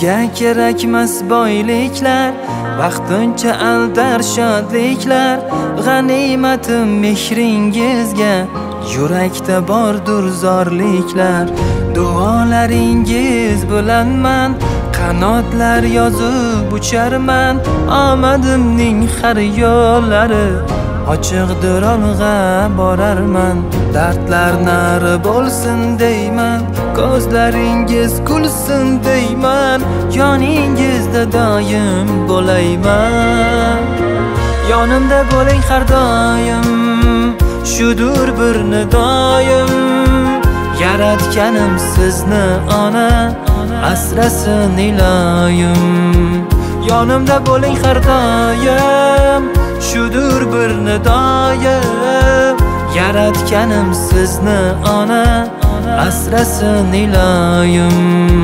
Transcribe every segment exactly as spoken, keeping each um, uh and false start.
Bizga kerakmas boyliklar, vaqtincha aldar shodliklar. G'animatim mehringizga, yurakda bordur zorliklar. Duolaringiz bilan man qanotlar yozib ucharman. Omadimning har yo'llari ochiqdir, olg'a borarman. Dardlar nari bo'lsin deyman, ko'zlaringiz kulsin deyman. Yoningizda doim bo'layman. Yonimda bo'ling har doim, shudur bir nidoyim. Yaratganim sizni ona, asrasin iloyim. Yonimda bo'ling har doim, shudur bir nidoyim. Yaratganim sizni ona, asrasin iloyim.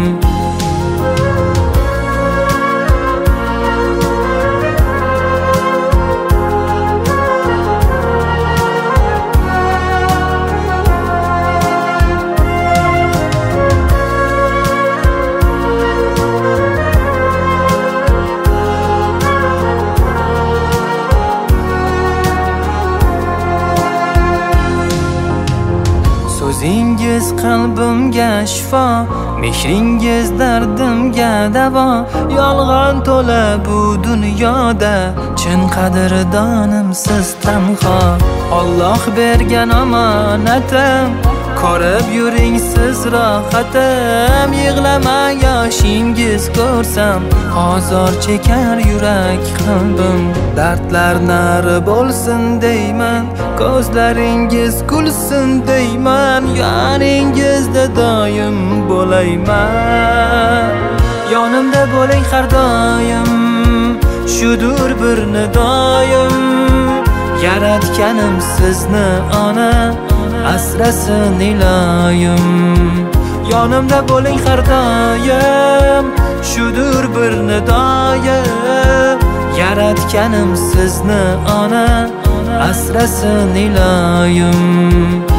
So'zingiz qalbimga shifo, mehringiz dardimga davo. Yolg'on to'la bu dunyoda, chin qadrdonim siz tanho. Alloh bergan omonatim, ko'rib yuring siz rohatim. Yig'lamang yoshingiz ko'rsam, ozor chekar yurak qalbim. Dardlar nari bo'lsin deyman, ko'zlaringiz kulsin deyman. Yoningizda doim bo'layman. Yonimda bo'ling har doim, shudur bir nidoyim. Yaratganim sizni ona, asrasin iloyim. Yonimda bo'ling har doim, shudur bir nidoyim. Yaratganim sizni ona, asrasin iloyim.